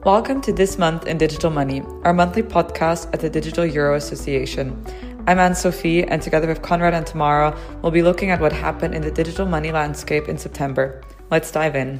Welcome to This Month in Digital Money, our monthly podcast at the Digital Euro Association. I'm Anne-Sophie, and together with Conrad and Tamara, we'll be looking at what happened in the digital money landscape in September. Let's dive in.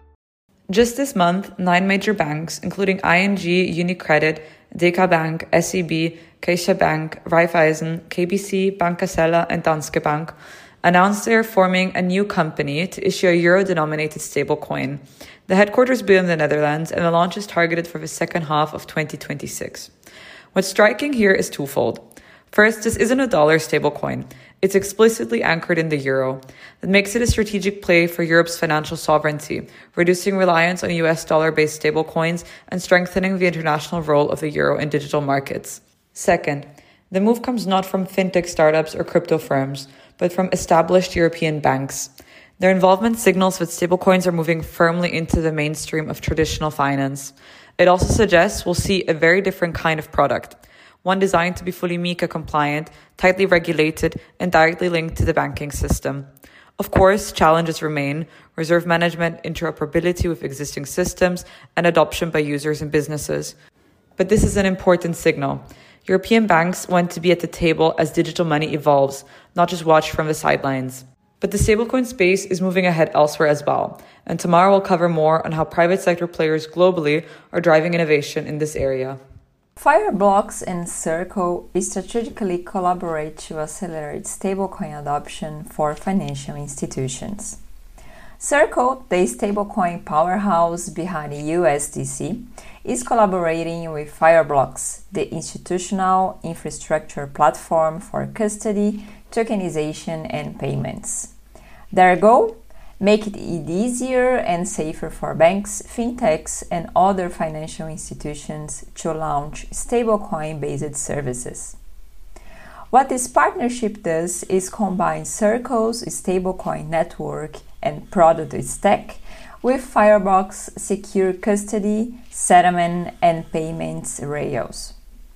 Just this month, 9 major banks, including ING, UniCredit, DK Bank, SEB, CaixaBank, Raiffeisen, KBC, Banca Sella, and Danske Bank, announced they are forming a new company to issue a euro-denominated stablecoin. The headquarters will be in the Netherlands, and the launch is targeted for the second half of 2026. What's striking here is twofold. First, this isn't a dollar stablecoin. It's explicitly anchored in the euro. That makes it a strategic play for Europe's financial sovereignty, reducing reliance on US dollar-based stablecoins and strengthening the international role of the euro in digital markets. Second, the move comes not from fintech startups or crypto firms, but from established European banks. Their involvement signals that stablecoins are moving firmly into the mainstream of traditional finance. It also suggests we'll see a very different kind of product, one designed to be fully MiCA compliant, tightly regulated, and directly linked to the banking system. Of course, challenges remain: reserve management, interoperability with existing systems, and adoption by users and businesses. But this is an important signal. European banks want to be at the table as digital money evolves, not just watch from the sidelines. But the stablecoin space is moving ahead elsewhere as well, and tomorrow we'll cover more on how private sector players globally are driving innovation in this area. Fireblocks and Circle strategically collaborate to accelerate stablecoin adoption for financial institutions. Circle, the stablecoin powerhouse behind USDC, is collaborating with Fireblocks, the institutional infrastructure platform for custody, tokenization, and payments. Their goal? Make it easier and safer for banks, fintechs, and other financial institutions to launch stablecoin-based services. What this partnership does is combine Circle's stablecoin network and product stack with Fireblocks' secure custody, settlement, and payments rails.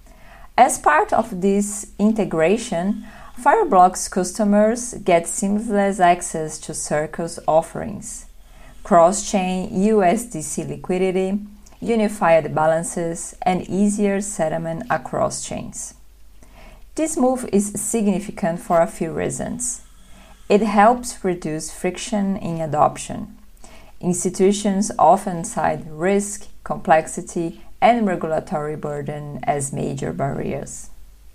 As part of this integration, Fireblocks customers get seamless access to Circle's offerings: cross-chain USDC liquidity, unified balances, and easier settlement across chains. This move is significant for a few reasons. It helps reduce friction in adoption. Institutions often cite risk, complexity, and regulatory burden as major barriers.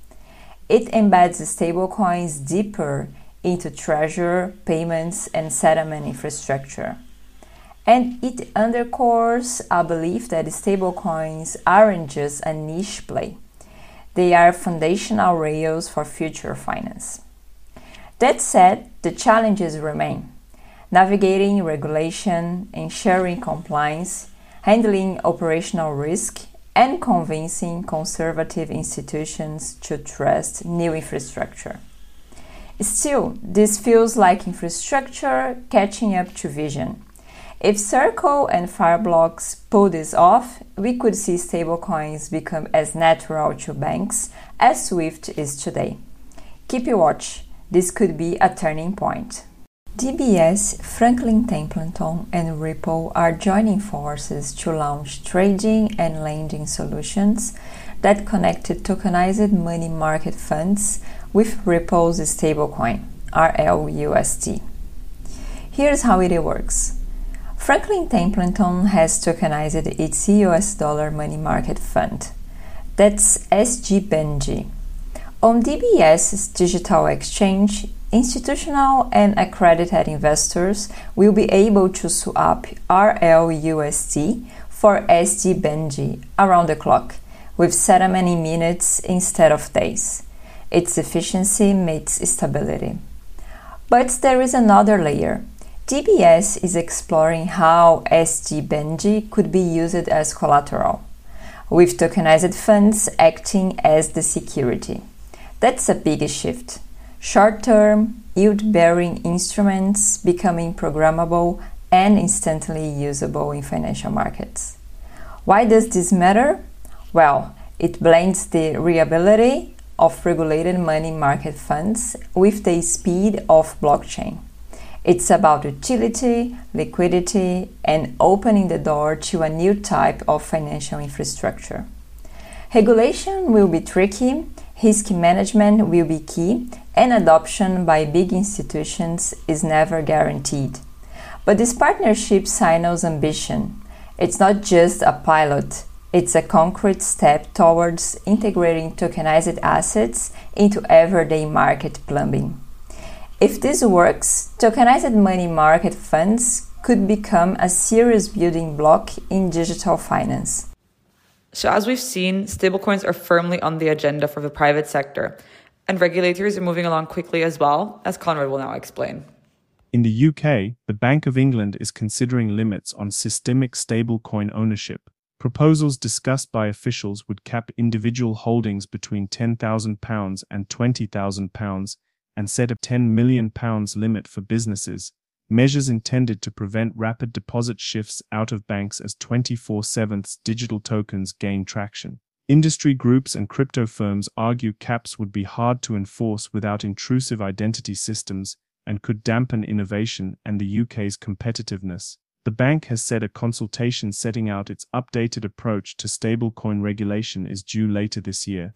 It embeds stablecoins deeper into treasury, payments, and settlement infrastructure. And it underscores a belief that stablecoins aren't just a niche play. They are foundational rails for future finance. That said, the challenges remain: navigating regulation, ensuring compliance, handling operational risk, and convincing conservative institutions to trust new infrastructure. Still, this feels like infrastructure catching up to vision. If Circle and Fireblocks pull this off, we could see stablecoins become as natural to banks as SWIFT is today. Keep your watch. This could be a turning point. DBS, Franklin Templeton, and Ripple are joining forces to launch trading and lending solutions that connect tokenized money market funds with Ripple's stablecoin, RLUSD. Here's how it works. Franklin Templeton has tokenized its US dollar money market fund. That's SGBenji. On DBS's digital exchange, institutional and accredited investors will be able to swap RLUSD for SGBenji around the clock, with settlement in minutes instead of days. Its efficiency meets stability. But there is another layer. DBS is exploring how SGBenji could be used as collateral, with tokenized funds acting as the security. That's a big shift. Short-term, yield-bearing instruments becoming programmable and instantly usable in financial markets. Why does this matter? Well, it blends the reliability of regulated money market funds with the speed of blockchain. It's about utility, liquidity, and opening the door to a new type of financial infrastructure. Regulation will be tricky, risk management will be key, and adoption by big institutions is never guaranteed. But this partnership signals ambition. It's not just a pilot, it's a concrete step towards integrating tokenized assets into everyday market plumbing. If this works, tokenized money market funds could become a serious building block in digital finance. So as we've seen, stablecoins are firmly on the agenda for the private sector, and regulators are moving along quickly as well, as Conrad will now explain. In the UK, the Bank of England is considering limits on systemic stablecoin ownership. Proposals discussed by officials would cap individual holdings between £10,000 and £20,000 and set a £10 million limit for businesses, measures intended to prevent rapid deposit shifts out of banks as 24/7 digital tokens gain traction. Industry groups and crypto firms argue caps would be hard to enforce without intrusive identity systems and could dampen innovation and the UK's competitiveness. The bank has said a consultation setting out its updated approach to stablecoin regulation is due later this year.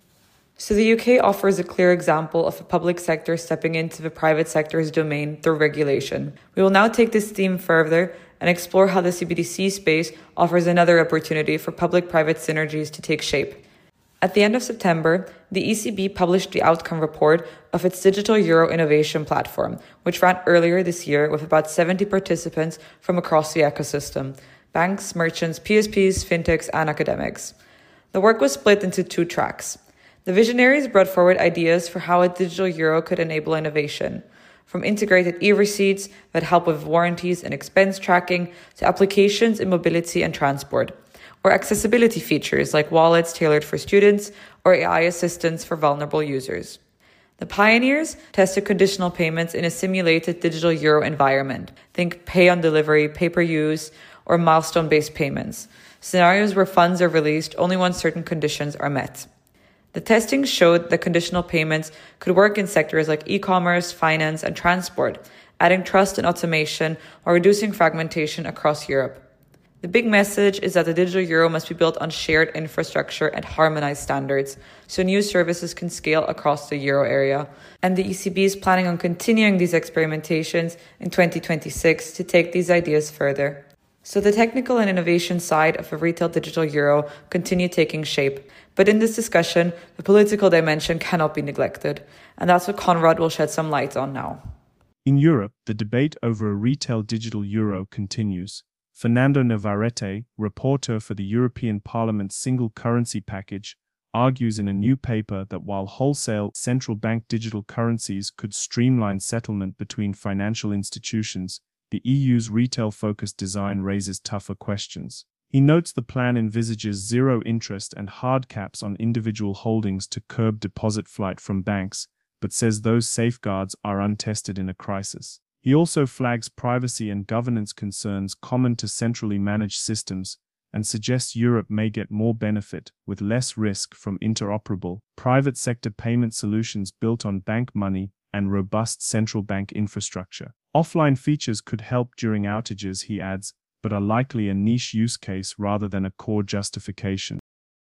So the UK offers a clear example of the public sector stepping into the private sector's domain through regulation. We will now take this theme further and explore how the CBDC space offers another opportunity for public-private synergies to take shape. At the end of September, the ECB published the outcome report of its Digital Euro Innovation Platform, which ran earlier this year with about 70 participants from across the ecosystem: banks, merchants, PSPs, fintechs, and academics. The work was split into two tracks. The visionaries brought forward ideas for how a digital euro could enable innovation, from integrated e-receipts that help with warranties and expense tracking to applications in mobility and transport, or accessibility features like wallets tailored for students or AI assistants for vulnerable users. The pioneers tested conditional payments in a simulated digital euro environment. Think pay on delivery, pay-per-use, or milestone-based payments, scenarios where funds are released only when certain conditions are met. The testing showed that conditional payments could work in sectors like e-commerce, finance, and transport, adding trust and automation while reducing fragmentation across Europe. The big message is that the digital euro must be built on shared infrastructure and harmonized standards, so new services can scale across the euro area. And the ECB is planning on continuing these experimentations in 2026 to take these ideas further. So the technical and innovation side of a retail digital euro continue taking shape. But in this discussion, the political dimension cannot be neglected. And that's what Conrad will shed some light on now. In Europe, the debate over a retail digital euro continues. Fernando Navarrete, reporter for the European Parliament's single currency package, argues in a new paper that while wholesale central bank digital currencies could streamline settlement between financial institutions, the EU's retail-focused design raises tougher questions. He notes the plan envisages zero interest and hard caps on individual holdings to curb deposit flight from banks, but says those safeguards are untested in a crisis. He also flags privacy and governance concerns common to centrally managed systems and suggests Europe may get more benefit with less risk from interoperable, private sector payment solutions built on bank money and robust central bank infrastructure. Offline features could help during outages, he adds, but are likely a niche use case rather than a core justification.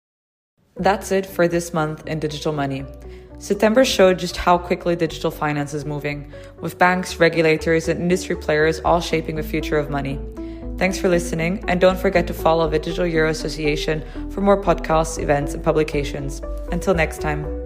That's it for this month in Digital Money. September showed just how quickly digital finance is moving, with banks, regulators, and industry players all shaping the future of money. Thanks for listening, and don't forget to follow the Digital Euro Association for more podcasts, events, and publications. Until next time.